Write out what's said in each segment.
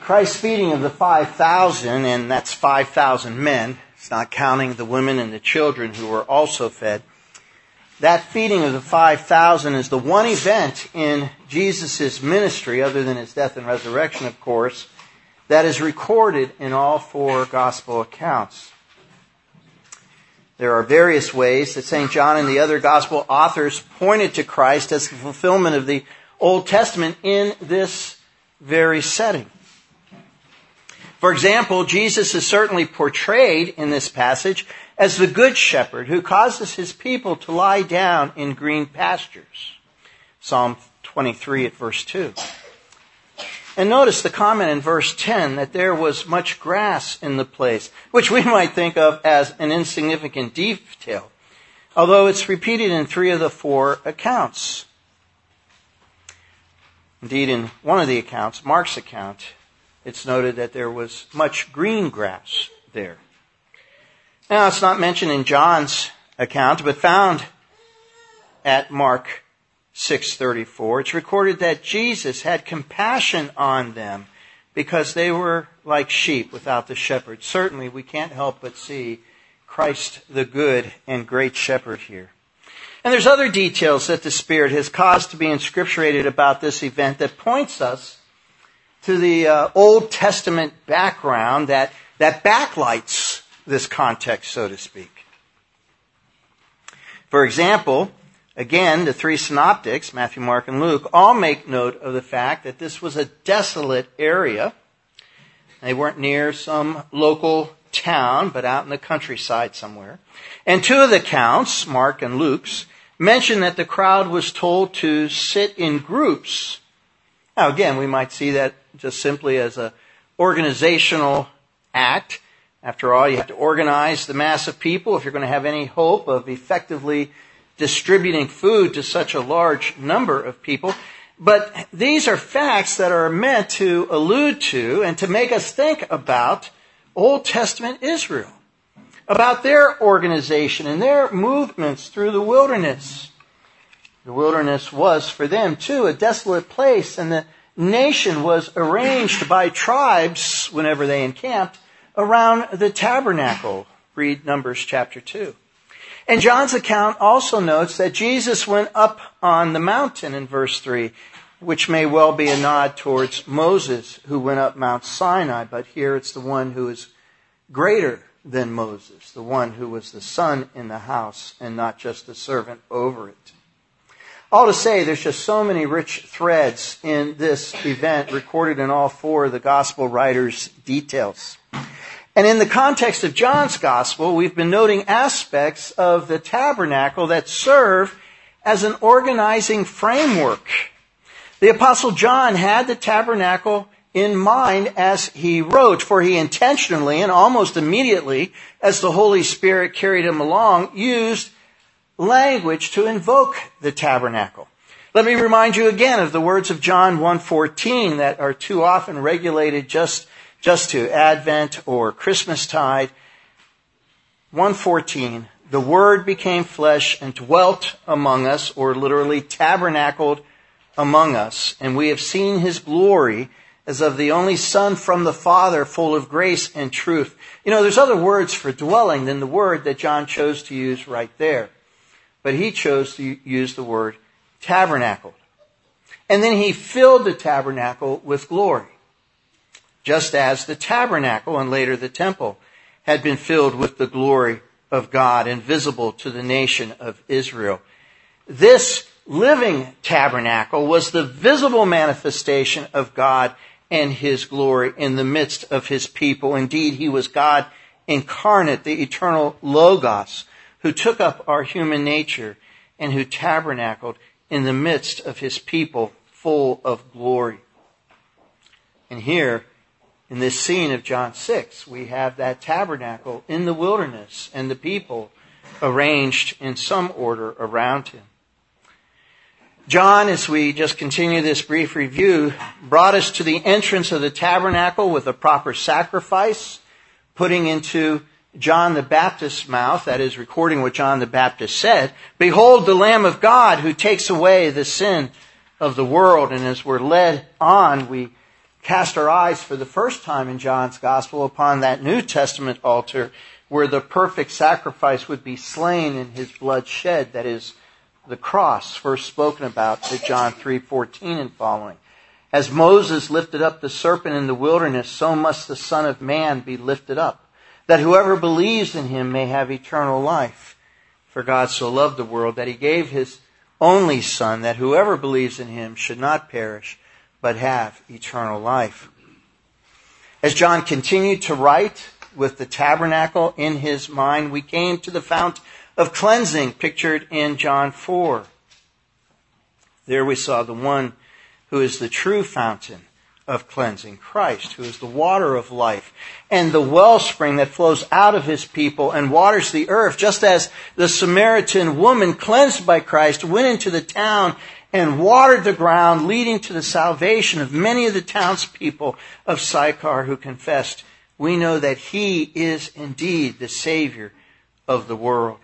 Christ's feeding of the 5,000, and that's 5,000 men, it's not counting the women and the children who were also fed. That feeding of the 5,000 is the one event in Jesus' ministry, other than his death and resurrection, of course, that is recorded in all four gospel accounts. There are various ways that St. John and the other gospel authors pointed to Christ as the fulfillment of the Old Testament in this very setting. For example, Jesus is certainly portrayed in this passage as the good shepherd who causes his people to lie down in green pastures. Psalm 23 at verse 2. And notice the comment in verse 10 that there was much grass in the place, which we might think of as an insignificant detail, although it's repeated in 3 of the 4 accounts. Indeed, in one of the accounts, Mark's account, it's noted that there was much green grass there. Now, it's not mentioned in John's account, but found at Mark 6:34. It's recorded that Jesus had compassion on them because they were like sheep without the shepherd. Certainly, we can't help but see Christ the good and great shepherd here. And there's other details that the Spirit has caused to be inscripturated about this event that points us to the Old Testament background that backlights this context, so to speak. For example, again, the 3 synoptics, Matthew, Mark, and Luke, all make note of the fact that this was a desolate area. They weren't near some local town, but out in the countryside somewhere. And 2 of the accounts, Mark and Luke's, mention that the crowd was told to sit in groups. Now, again, we might see that just simply as an organizational act. After all, you have to organize the mass of people if you're going to have any hope of effectively distributing food to such a large number of people. But these are facts that are meant to allude to and to make us think about Old Testament Israel, about their organization and their movements through the wilderness. The wilderness was for them, too, a desolate place, and the nation was arranged by tribes, whenever they encamped, around the tabernacle. Read Numbers chapter 2. And John's account also notes that Jesus went up on the mountain in verse 3, which may well be a nod towards Moses, who went up Mount Sinai, but here it's the one who is greater than Moses, the one who was the son in the house and not just the servant over it. All to say, there's just so many rich threads in this event recorded in all 4 of the gospel writers' details. And in the context of John's gospel, we've been noting aspects of the tabernacle that serve as an organizing framework. The Apostle John had the tabernacle in mind as he wrote, for he intentionally and almost immediately, as the Holy Spirit carried him along, used language to invoke the tabernacle. Let me remind you again of the words of John 1:14 that are too often regulated just to Advent or Christmastide. 1:14, the Word became flesh and dwelt among us, or literally tabernacled among us, and we have seen his glory as of the only Son from the Father, full of grace and truth. You know, there's other words for dwelling than the word that John chose to use right there. But he chose to use the word tabernacled. And then he filled the tabernacle with glory, just as the tabernacle and later the temple had been filled with the glory of God and visible to the nation of Israel. This living tabernacle was the visible manifestation of God and his glory in the midst of his people. Indeed, he was God incarnate, the eternal Logos, who took up our human nature and who tabernacled in the midst of his people, full of glory. And here, in this scene of John 6, we have that tabernacle in the wilderness and the people arranged in some order around him. John, as we just continue this brief review, brought us to the entrance of the tabernacle with a proper sacrifice, putting into John the Baptist's mouth, that is, recording what John the Baptist said, "Behold the Lamb of God who takes away the sin of the world." And as we're led on, we cast our eyes for the first time in John's Gospel upon that New Testament altar where the perfect sacrifice would be slain and his blood shed, that is, the cross, first spoken about in John 3:14 and following. As Moses lifted up the serpent in the wilderness, so must the Son of Man be lifted up, that whoever believes in him may have eternal life. For God so loved the world that he gave his only Son, that whoever believes in him should not perish, but have eternal life. As John continued to write with the tabernacle in his mind, we came to the fount of cleansing pictured in John 4. There we saw the one who is the true fountain of cleansing, Christ, who is the water of life and the wellspring that flows out of his people and waters the earth, just as the Samaritan woman cleansed by Christ went into the town and watered the ground, leading to the salvation of many of the townspeople of Sychar who confessed, we know that he is indeed the Savior of the world.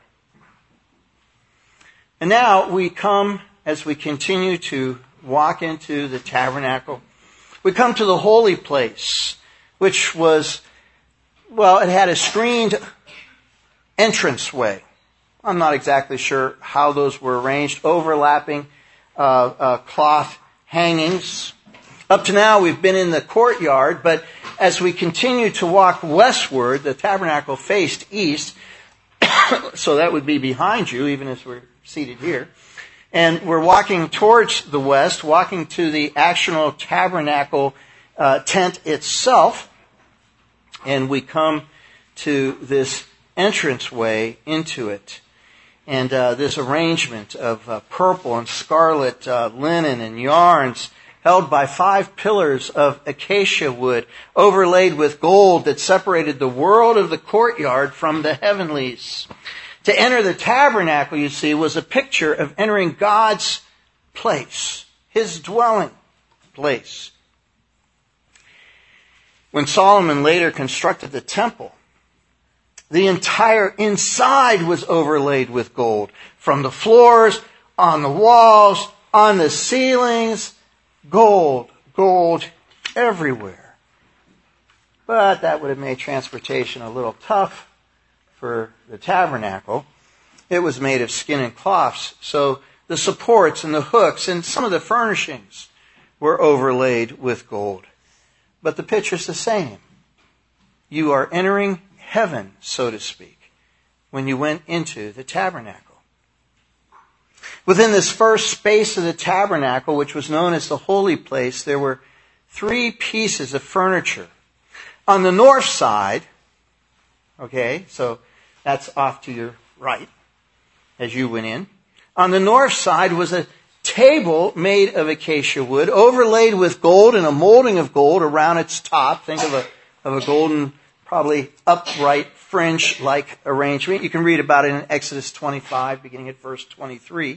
And now we come, as we continue to walk into the tabernacle, we come to the holy place, which was, well, it had a screened entranceway. I'm not exactly sure how those were arranged, overlapping cloth hangings. Up to now, we've been in the courtyard, but as we continue to walk westward, the tabernacle faced east, so that would be behind you, even as we're seated here. And we're walking towards the west, walking to the actual tabernacle tent itself. And we come to this entranceway into it. And this arrangement of purple and scarlet linen and yarns held by 5 pillars of acacia wood, overlaid with gold that separated the world of the courtyard from the heavenlies. To enter the tabernacle, you see, was a picture of entering God's place, his dwelling place. When Solomon later constructed the temple, the entire inside was overlaid with gold. From the floors, on the walls, on the ceilings, gold everywhere. But that would have made transportation a little tough for the tabernacle. It was made of skin and cloths, so the supports and the hooks and some of the furnishings were overlaid with gold. But the picture's the same. You are entering heaven, so to speak, when you went into the tabernacle. Within this first space of the tabernacle, which was known as the holy place, there were 3 pieces of furniture. On the north side, okay, so that's off to your right as you went in. On the north side was a table made of acacia wood, overlaid with gold and a molding of gold around its top. Think of a golden, probably upright fringe-like arrangement. You can read about it in Exodus 25, beginning at verse 23.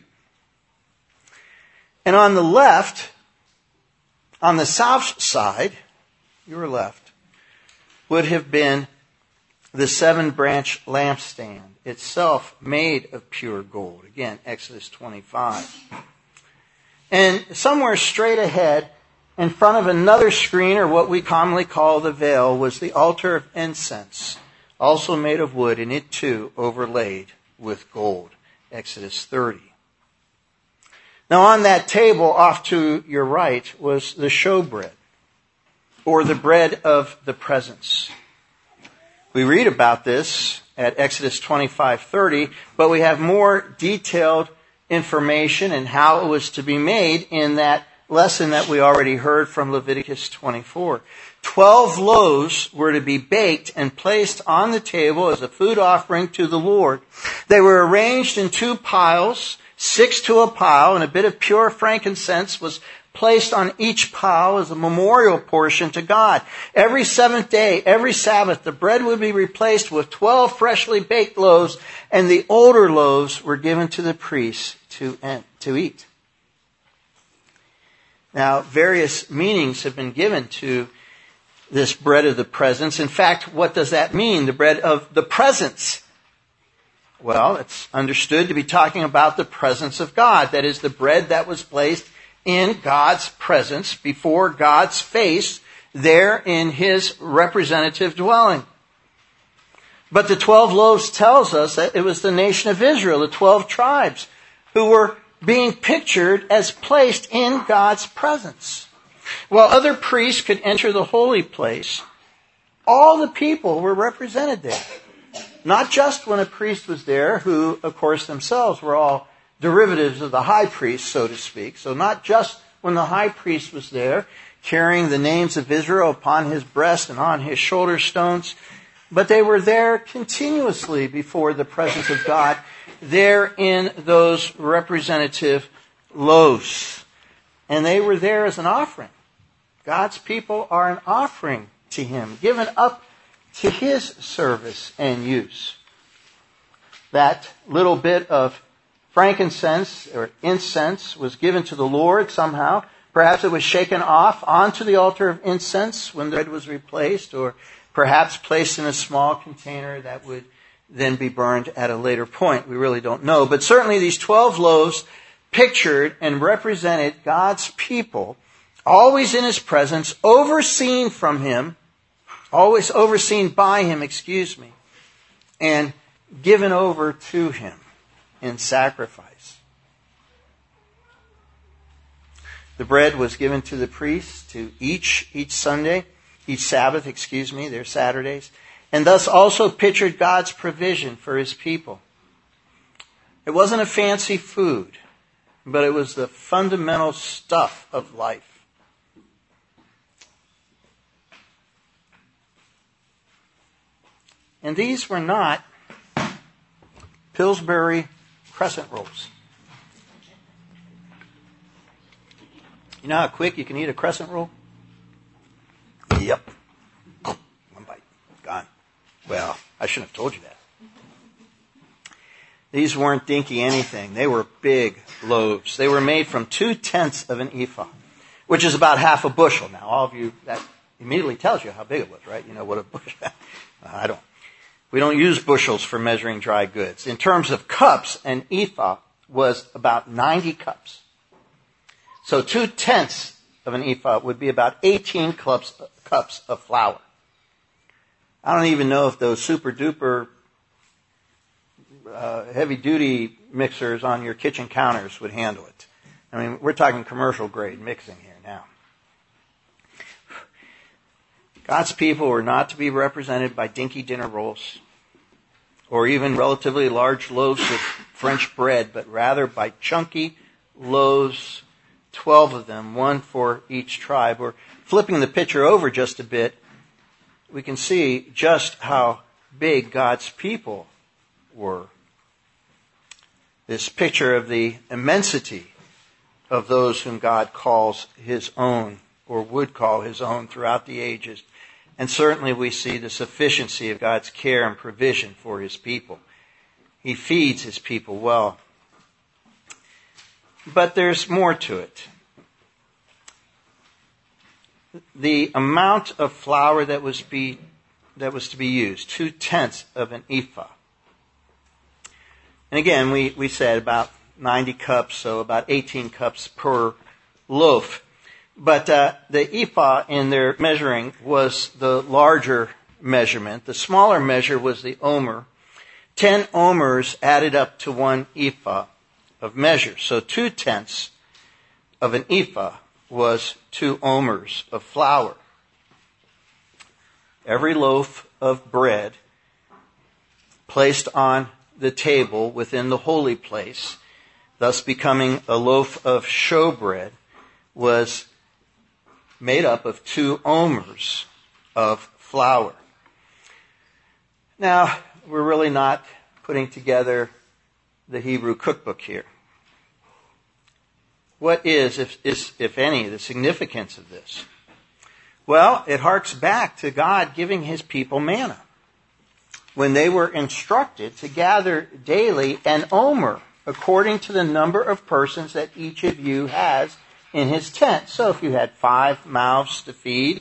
And on the left, on the south side, your left, would have been the 7-branch lampstand, itself made of pure gold. Again, Exodus 25. And somewhere straight ahead, in front of another screen, or what we commonly call the veil, was the altar of incense, also made of wood, and it too overlaid with gold. Exodus 30. Now on that table off to your right was the showbread, or the bread of the presence. We read about this at Exodus 25:30, but we have more detailed information and how it was to be made in that lesson that we already heard from Leviticus 24. 12 loaves were to be baked and placed on the table as a food offering to the Lord. They were arranged in 2 piles, 6 to a pile, and a bit of pure frankincense was placed on each pile as a memorial portion to God. Every 7th day, every Sabbath, the bread would be replaced with 12 freshly baked loaves, and the older loaves were given to the priests to eat. Now, various meanings have been given to this bread of the presence. In fact, what does that mean, the bread of the presence? Well, it's understood to be talking about the presence of God. That is, the bread that was placed in God's presence, before God's face, there in his representative dwelling. But the 12 loaves tells us that it was the nation of Israel, the 12 tribes, who were being pictured as placed in God's presence. While other priests could enter the holy place, all the people were represented there. Not just when a priest was there, who, of course, themselves were all derivatives of the high priest, so to speak. So not just when the high priest was there, carrying the names of Israel upon his breast and on his shoulder stones, but they were there continuously before the presence of God, there in those representative loaves. And they were there as an offering. God's people are an offering to him, given up to his service and use. That little bit of frankincense or incense was given to the Lord somehow. Perhaps it was shaken off onto the altar of incense when the bread was replaced, or perhaps placed in a small container that would then be burned at a later point. We really don't know. But certainly these 12 loaves pictured and represented God's people, always in his presence, overseen from him, always overseen by him, and given over to him in sacrifice. The bread was given to the priests to each Sabbath, their Saturdays, and thus also pictured God's provision for his people. It wasn't a fancy food, but it was the fundamental stuff of life. And these were not Pillsbury crescent rolls. You know how quick you can eat a crescent roll? Yep. One bite. Gone. Well, I shouldn't have told you that. These weren't dinky anything. They were big loaves. They were made from 2/10 of an ephah, which is about half a bushel. Now, all of you, that immediately tells you how big it was, right? You know what a bushel. I don't. We don't use bushels for measuring dry goods. In terms of cups, an ephah was about 90 cups. So 2/10 of an ephah would be about 18 cups of flour. I don't even know if those super duper heavy duty mixers on your kitchen counters would handle it. I mean, we're talking commercial grade mixing here now. God's people were not to be represented by dinky dinner rolls or even relatively large loaves of French bread, but rather by chunky loaves, 12 of them, one for each tribe. Or flipping the picture over just a bit, we can see just how big God's people were. This picture of the immensity of those whom God calls his own, or would call his own throughout the ages. And certainly we see the sufficiency of God's care and provision for his people. He feeds his people well. But there's more to it. The amount of flour that was to be used, 2/10 of an ephah. And again, we said about 90 cups, so about 18 cups per loaf. But the ephah in their measuring was the larger measurement. The smaller measure was the omer. 10 omers added up to 1 ephah of measure. So 2/10 of an ephah was 2 omers of flour. Every loaf of bread placed on the table within the holy place, thus becoming a loaf of showbread, was made up of 2 omers of flour. Now, we're really not putting together the Hebrew cookbook here. What is, if any, the significance of this? Well, it harks back to God giving his people manna, when they were instructed to gather daily an omer according to the number of persons that each of you has in his tent. So if you had 5 mouths to feed,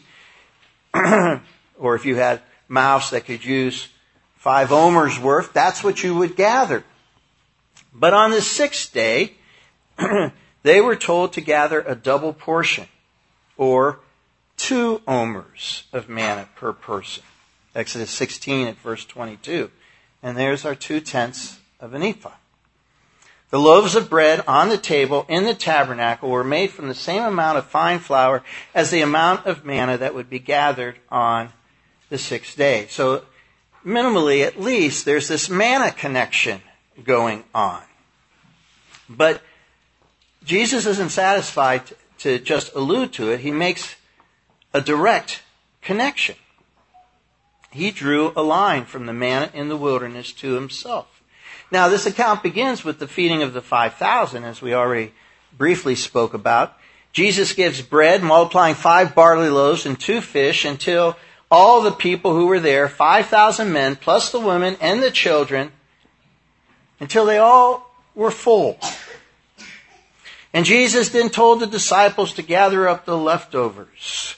or if you had mouths that could use 5 omers worth, that's what you would gather. But on the 6th day, they were told to gather a double portion, or 2 omers of manna per person. Exodus 16 at verse 22. And there's our 2/10 of an ephah. The loaves of bread on the table in the tabernacle were made from the same amount of fine flour as the amount of manna that would be gathered on the 6th day. So minimally, at least, there's this manna connection going on. But Jesus isn't satisfied to just allude to it. He makes a direct connection. He drew a line from the manna in the wilderness to himself. Now, this account begins with the feeding of the 5,000, as we already briefly spoke about. Jesus gives bread, multiplying 5 barley loaves and 2 fish, until all the people who were there, 5,000 men, plus the women and the children, until they all were full. And Jesus then told the disciples to gather up the leftovers.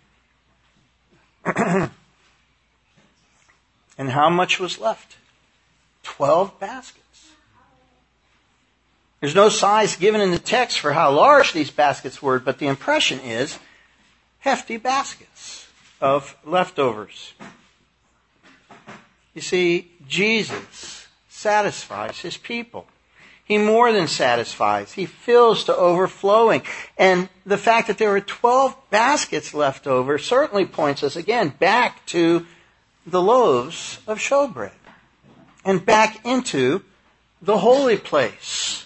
And how much was left? 12 baskets. There's no size given in the text for how large these baskets were, but the impression is hefty baskets of leftovers. You see, Jesus satisfies his people. He more than satisfies. He fills to overflowing. And the fact that there were 12 baskets left over certainly points us again back to the loaves of showbread and back into the holy place.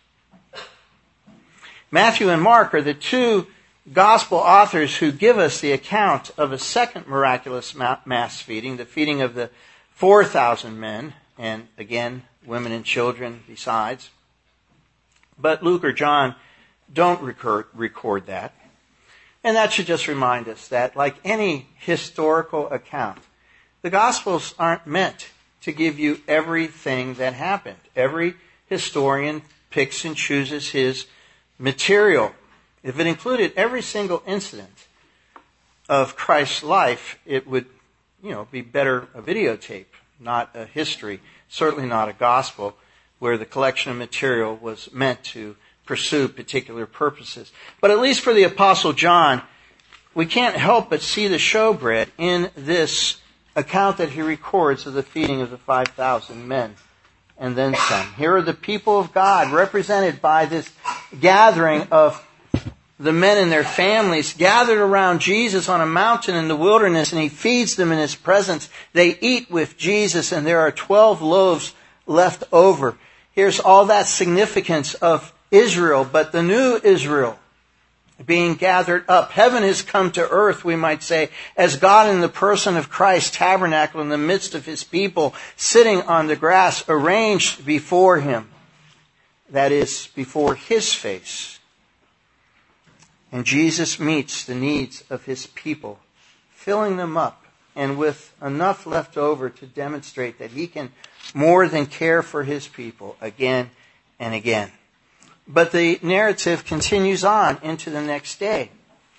Matthew and Mark are the 2 gospel authors who give us the account of a second miraculous mass feeding, the feeding of the 4,000 men, and again, women and children besides. But Luke or John don't record that. And that should just remind us that, like any historical account, the Gospels aren't meant to give you everything that happened. Every historian picks and chooses his material. If it included every single incident of Christ's life, it would, be better a videotape, not a history, certainly not a gospel, where the collection of material was meant to pursue particular purposes. But at least for the Apostle John, we can't help but see the showbread in this account that he records of the feeding of the 5,000 men and then some. Here are the people of God represented by this gathering of the men and their families gathered around Jesus on a mountain in the wilderness, and he feeds them in his presence. They eat with Jesus, and there are 12 loaves left over. Here's all that significance of Israel, but the new Israel being gathered up. Heaven has come to earth, we might say, as God in the person of Christ tabernacled in the midst of his people, sitting on the grass arranged before him. That is, before his face. And Jesus meets the needs of his people, filling them up, and with enough left over to demonstrate that he can more than care for his people again and again. But the narrative continues on into the next day.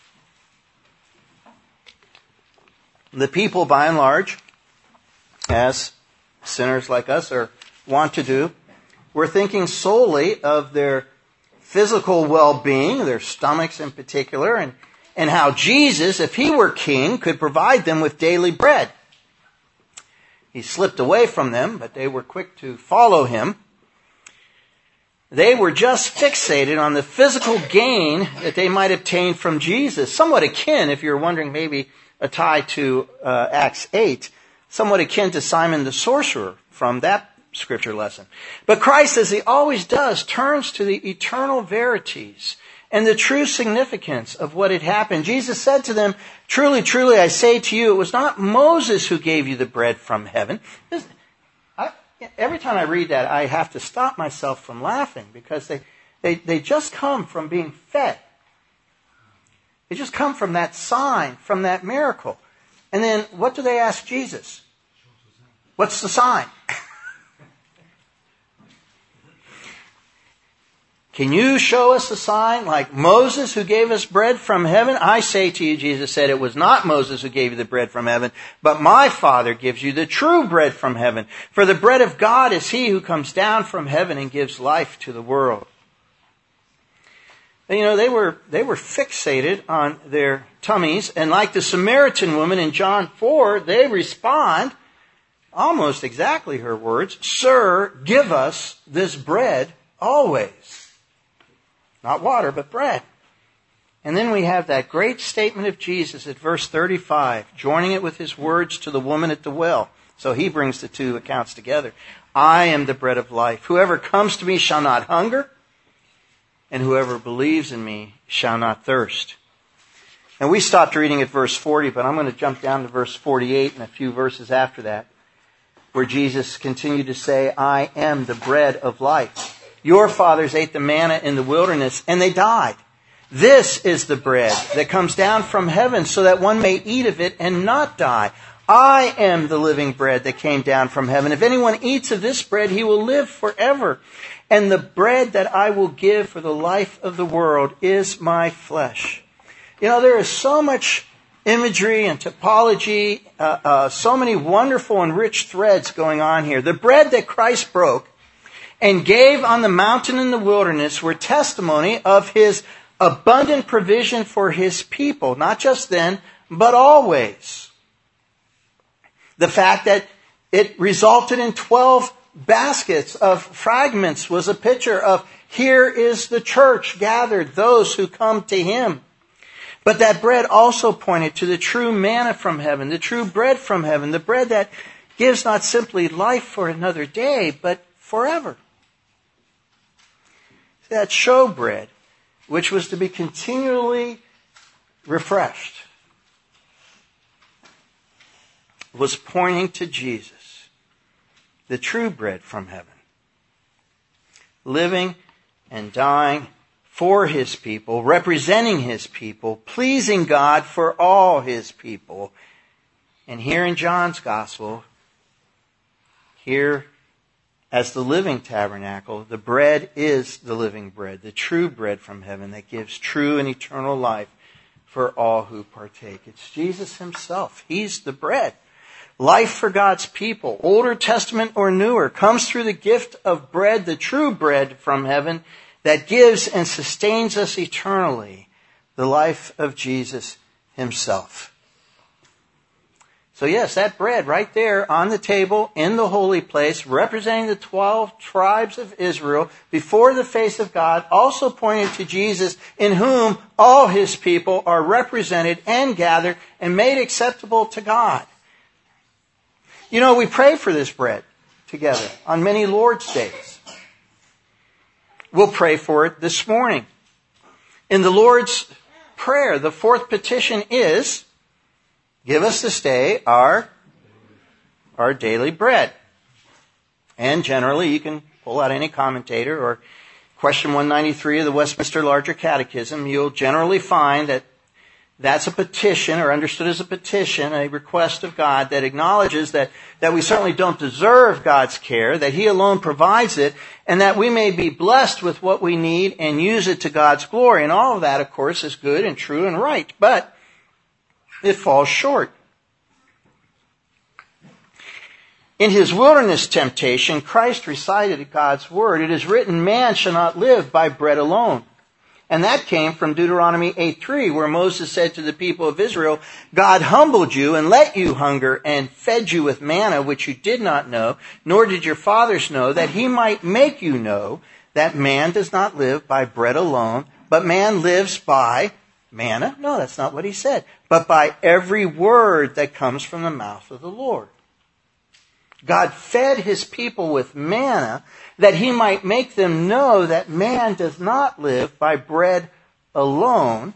The people, by and large, as sinners like us are wont to do, were thinking solely of their physical well-being, their stomachs in particular, and how Jesus, if he were king, could provide them with daily bread. He slipped away from them, but they were quick to follow him. They were just fixated on the physical gain that they might obtain from Jesus. Somewhat akin, if you're wondering, maybe a tie to Acts 8, somewhat akin to Simon the sorcerer from that scripture lesson. But Christ, as he always does, turns to the eternal verities and the true significance of what had happened. Jesus said to them, "Truly, truly, I say to you, it was not Moses who gave you the bread from heaven." Every time I read that, I have to stop myself from laughing, because they just come from being fed. They just come from that sign, from that miracle. And then what do they ask Jesus? What's the sign? Can you show us a sign like Moses who gave us bread from heaven? I say to you, Jesus said, it was not Moses who gave you the bread from heaven, but my Father gives you the true bread from heaven. For the bread of God is he who comes down from heaven and gives life to the world. They were fixated on their tummies, and like the Samaritan woman in John 4, they respond, almost exactly her words, "Sir, give us this bread always." Not water, but bread. And then we have that great statement of Jesus at verse 35, joining it with his words to the woman at the well. So he brings the two accounts together. "I am the bread of life. Whoever comes to me shall not hunger, and whoever believes in me shall not thirst." And we stopped reading at verse 40, but I'm going to jump down to verse 48 and a few verses after that, where Jesus continued to say, "I am the bread of life. Your fathers ate the manna in the wilderness, and they died. This is the bread that comes down from heaven, so that one may eat of it and not die. I am the living bread that came down from heaven. If anyone eats of this bread, he will live forever. And the bread that I will give for the life of the world is my flesh." There is so much imagery and typology, so many wonderful and rich threads going on here. The bread that Christ broke and gave on the mountain in the wilderness were testimony of his abundant provision for his people, not just then, but always. The fact that it resulted in 12 baskets of fragments was a picture of, here is the church gathered, those who come to him. But that bread also pointed to the true manna from heaven, the true bread from heaven, the bread that gives not simply life for another day, but forever. That showbread, which was to be continually refreshed, was pointing to Jesus, the true bread from heaven, living and dying for his people, representing his people, pleasing God for all his people. And here in John's gospel, here as the living tabernacle, the bread is the living bread, the true bread from heaven that gives true and eternal life for all who partake. It's Jesus himself. He's the bread. Life for God's people, Older Testament or newer, comes through the gift of bread, the true bread from heaven that gives and sustains us eternally, the life of Jesus himself. So yes, that bread right there on the table in the holy place, representing the 12 tribes of Israel before the face of God, also pointed to Jesus, in whom all his people are represented and gathered and made acceptable to God. We pray for this bread together on many Lord's days. We'll pray for it this morning. In the Lord's Prayer, the fourth petition is, give us this day our daily bread. And generally, you can pull out any commentator or question 193 of the Westminster Larger Catechism. You'll generally find that that's a petition, or understood as a petition, a request of God that acknowledges that we certainly don't deserve God's care, that he alone provides it, and that we may be blessed with what we need and use it to God's glory. And all of that, of course, is good and true and right. But it falls short. In his wilderness temptation, Christ recited God's word. It is written, man shall not live by bread alone. And that came from Deuteronomy 8:3, where Moses said to the people of Israel, God humbled you and let you hunger and fed you with manna, which you did not know, nor did your fathers know, that he might make you know that man does not live by bread alone, but man lives by manna? No, that's not what he said. But by every word that comes from the mouth of the Lord. God fed his people with manna that he might make them know that man does not live by bread alone,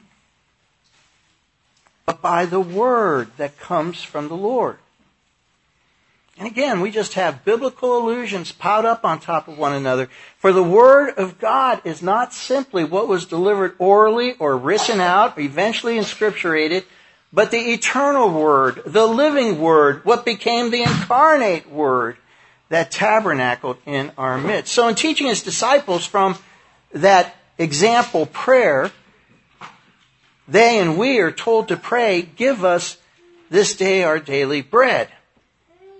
but by the word that comes from the Lord. And again, we just have biblical allusions piled up on top of one another. For the word of God is not simply what was delivered orally or written out, or eventually inscripturated, but the eternal word, the living word, what became the incarnate word that tabernacled in our midst. So in teaching his disciples from that example prayer, they and we are told to pray, give us this day our daily bread.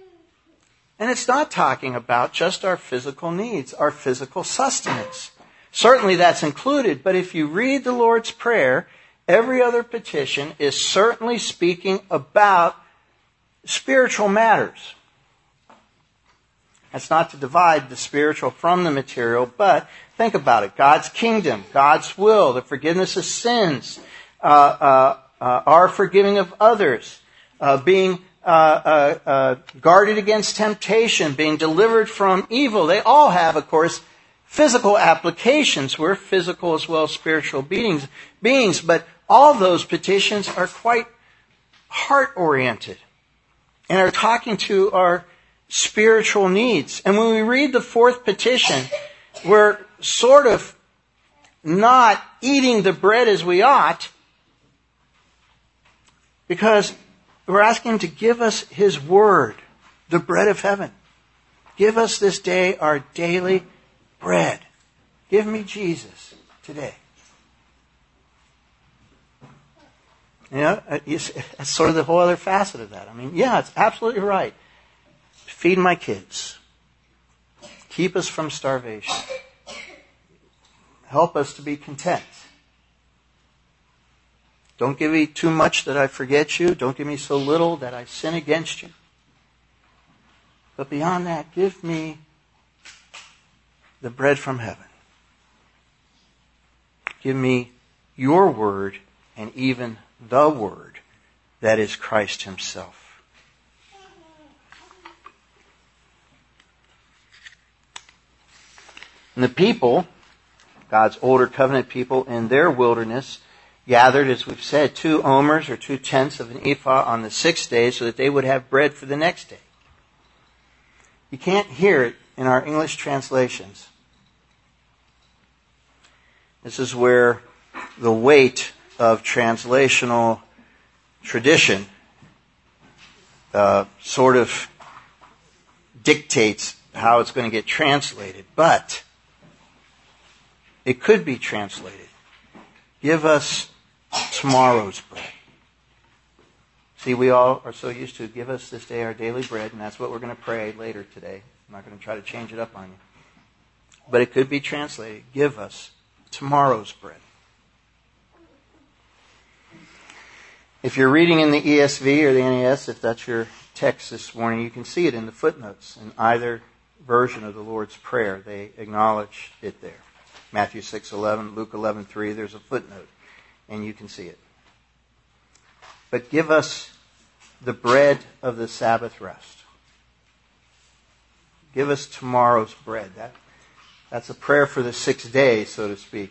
And it's not talking about just our physical needs, our physical sustenance. Certainly that's included, but if you read the Lord's Prayer, every other petition is certainly speaking about spiritual matters. That's not to divide the spiritual from the material, but think about it. God's kingdom, God's will, the forgiveness of sins, our forgiving of others, being guarded against temptation, being delivered from evil. They all have, of course, physical applications. We're physical as well as spiritual beings, but all those petitions are quite heart-oriented and are talking to our spiritual needs. And when we read the fourth petition, we're sort of not eating the bread as we ought, because we're asking Him to give us His Word, the bread of heaven. Give us this day our daily bread. Give me Jesus today. You know, that's sort of the whole other facet of that. I mean, yeah, it's absolutely right. Feed my kids. Keep us from starvation. Help us to be content. Don't give me too much that I forget you. Don't give me so little that I sin against you. But beyond that, give me the bread from heaven. Give me your word and even the word that is Christ Himself. And the people, God's older covenant people in their wilderness, gathered, as we've said, 2 omers or 2/10 of an ephah on the 6th day so that they would have bread for the next day. You can't hear it in our English translations. This is where the weight of translational tradition sort of dictates how it's going to get translated. But it could be translated, give us tomorrow's bread. See, we all are so used to give us this day our daily bread, and that's what we're going to pray later today. I'm not going to try to change it up on you. But it could be translated, give us tomorrow's bread. If you're reading in the ESV or the NAS, if that's your text this morning, you can see it in the footnotes. In either version of the Lord's Prayer, they acknowledge it there. Matthew 6:11, Luke 11:3, there's a footnote, and you can see it. But give us the bread of the Sabbath rest. Give us tomorrow's bread. That's a prayer for the 6th day, so to speak.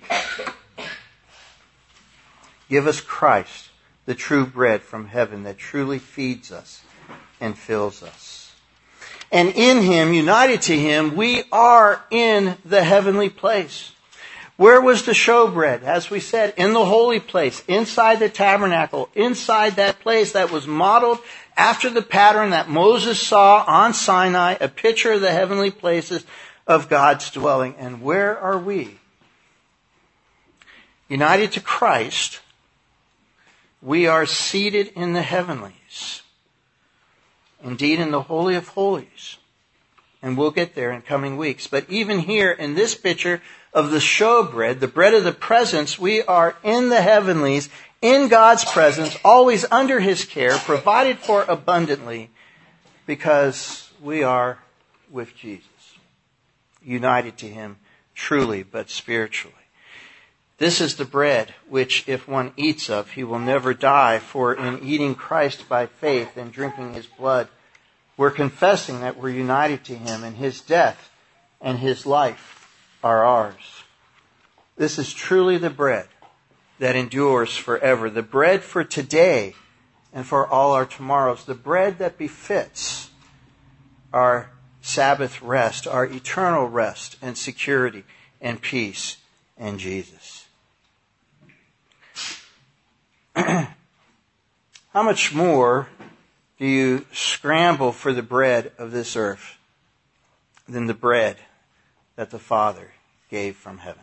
Give us Christ, the true bread from heaven that truly feeds us and fills us. And in Him, united to Him, we are in the heavenly place. Where was the showbread? As we said, in the holy place, inside the tabernacle, inside that place that was modeled after the pattern that Moses saw on Sinai, a picture of the heavenly places of God's dwelling. And where are we? United to Christ, we are seated in the heavenlies. Indeed, in the Holy of Holies. And we'll get there in coming weeks. But even here in this picture of the showbread, the bread of the presence, we are in the heavenlies, in God's presence, always under His care, provided for abundantly, because we are with Jesus, united to Him truly but spiritually. This is the bread which, if one eats of, he will never die, for in eating Christ by faith and drinking His blood, we're confessing that we're united to Him, and His death and His life are ours. This is truly the bread that endures forever, the bread for today and for all our tomorrows, the bread that befits our Sabbath rest, our eternal rest and security and peace in Jesus. How much more do you scramble for the bread of this earth than the bread that the Father gave from heaven?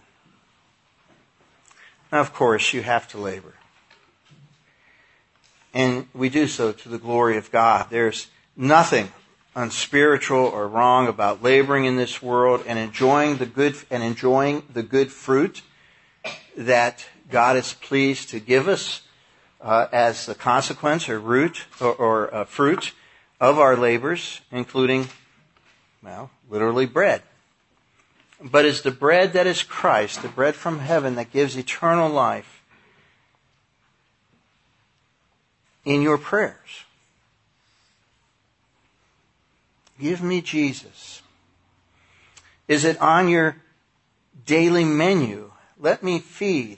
Now, of course, you have to labor. And we do so to the glory of God. There's nothing unspiritual or wrong about laboring in this world and enjoying the good fruit that God is pleased to give us as a consequence or root or fruit of our labors, including, literally bread. But is the bread that is Christ, the bread from heaven that gives eternal life, in your prayers? Give me Jesus. Is it on your daily menu? Let me feed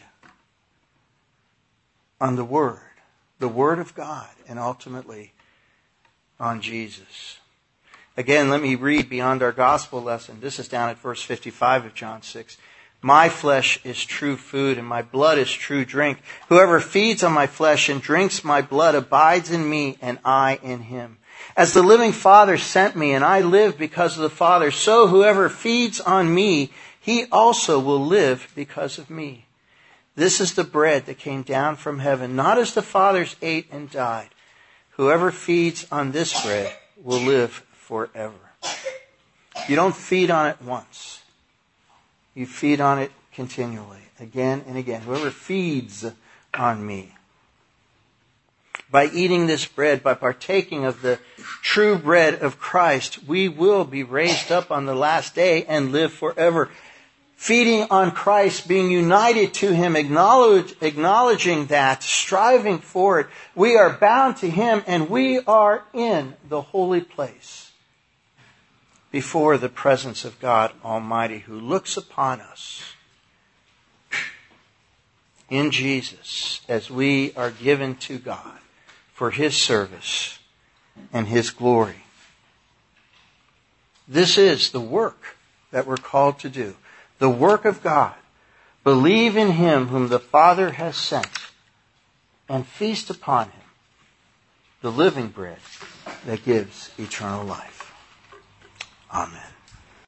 on the Word of God, and ultimately on Jesus. Again, let me read beyond our gospel lesson. This is down at verse 55 of John 6. My flesh is true food, and my blood is true drink. Whoever feeds on my flesh and drinks my blood abides in me, and I in him. As the living Father sent me, and I live because of the Father, so whoever feeds on me, he also will live because of me. This is the bread that came down from heaven, not as the fathers ate and died. Whoever feeds on this bread will live forever. You don't feed on it once. You feed on it continually, again and again. Whoever feeds on me. By eating this bread, by partaking of the true bread of Christ, we will be raised up on the last day and live forever. Feeding on Christ, being united to Him, acknowledging that, striving for it, we are bound to Him and we are in the holy place before the presence of God Almighty, who looks upon us in Jesus as we are given to God for His service and His glory. This is the work that we're called to do. The work of God. Believe in Him whom the Father has sent and feast upon Him, the living bread that gives eternal life. Amen.